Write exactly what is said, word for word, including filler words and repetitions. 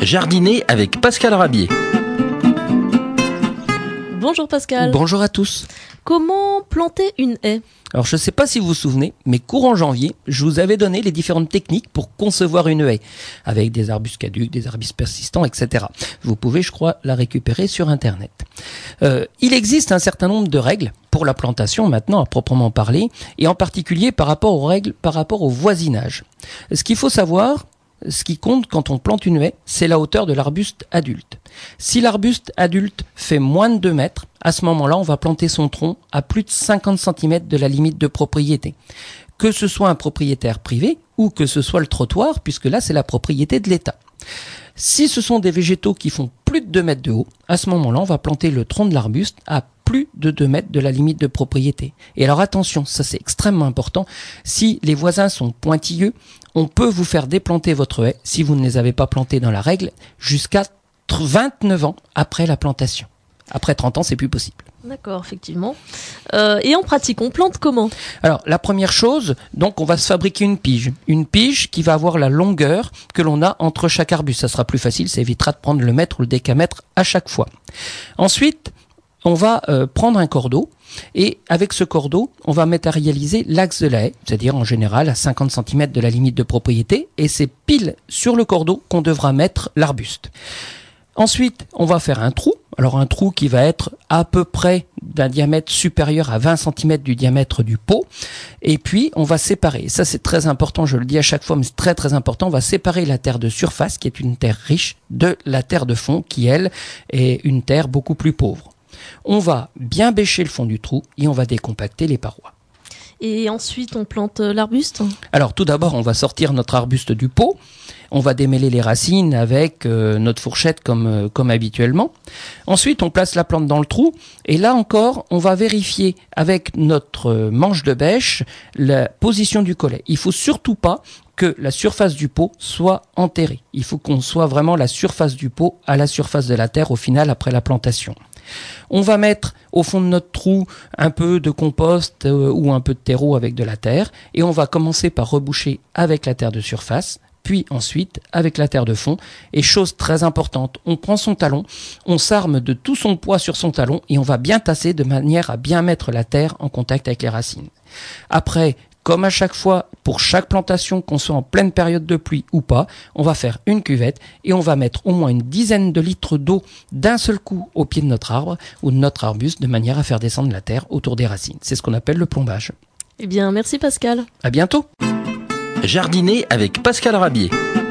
Jardiner avec Pascal Rabier. Bonjour Pascal. Bonjour à tous. Comment planter une haie ? Alors je ne sais pas si vous vous souvenez, mais courant janvier, je vous avais donné les différentes techniques pour concevoir une haie, avec des arbustes caducs, des arbustes persistants, et cetera. Vous pouvez, je crois, la récupérer sur Internet. Euh, il existe un certain nombre de règles pour la plantation maintenant à proprement parler, et en particulier par rapport aux règles, par rapport au voisinage. Ce qu'il faut savoir, ce qui compte quand on plante une haie, c'est la hauteur de l'arbuste adulte. Si l'arbuste adulte fait moins de deux mètres, à ce moment-là, on va planter son tronc à plus de cinquante centimètres de la limite de propriété. Que ce soit un propriétaire privé ou que ce soit le trottoir, puisque là, c'est la propriété de l'État. Si ce sont des végétaux qui font plus de deux mètres de haut, à ce moment-là, on va planter le tronc de l'arbuste à plus de deux mètres de la limite de propriété. Et alors attention, ça c'est extrêmement important, si les voisins sont pointilleux, on peut vous faire déplanter votre haie, si vous ne les avez pas plantés dans la règle, jusqu'à vingt-neuf ans après la plantation. Après trente ans, c'est plus possible. D'accord, effectivement. Euh, et en pratique, on plante comment ? Alors, la première chose, donc, on va se fabriquer une pige. Une pige qui va avoir la longueur que l'on a entre chaque arbuste. Ça sera plus facile, ça évitera de prendre le mètre ou le décamètre à chaque fois. Ensuite, on va euh, prendre un cordeau et avec ce cordeau, on va matérialiser l'axe de la haie, c'est-à-dire en général à cinquante centimètres de la limite de propriété, et c'est pile sur le cordeau qu'on devra mettre l'arbuste. Ensuite, on va faire un trou. Alors un trou qui va être à peu près d'un diamètre supérieur à vingt centimètres du diamètre du pot. Et puis, on va séparer. Ça, c'est très important, je le dis à chaque fois, mais c'est très très important. On va séparer la terre de surface, qui est une terre riche, de la terre de fond, qui, elle, est une terre beaucoup plus pauvre. On va bien bêcher le fond du trou et on va décompacter les parois. Et ensuite, on plante l'arbuste ? Alors, tout d'abord, on va sortir notre arbuste du pot. On va démêler les racines avec euh, notre fourchette comme, euh, comme habituellement. Ensuite, on place la plante dans le trou. Et là encore, on va vérifier avec notre euh, manche de bêche la position du collet. Il faut surtout pas que la surface du pot soit enterrée. Il faut qu'on soit vraiment la surface du pot à la surface de la terre au final après la plantation. On va mettre au fond de notre trou un peu de compost euh, ou un peu de terreau avec de la terre et on va commencer par reboucher avec la terre de surface, puis ensuite avec la terre de fond. Et chose très importante, on prend son talon, on s'arme de tout son poids sur son talon et on va bien tasser de manière à bien mettre la terre en contact avec les racines. Après, comme à chaque fois, pour chaque plantation, qu'on soit en pleine période de pluie ou pas, on va faire une cuvette et on va mettre au moins une dizaine de litres d'eau d'un seul coup au pied de notre arbre ou de notre arbuste de manière à faire descendre la terre autour des racines. C'est ce qu'on appelle le plombage. Eh bien, merci Pascal. À bientôt. Jardiner avec Pascal Rabier.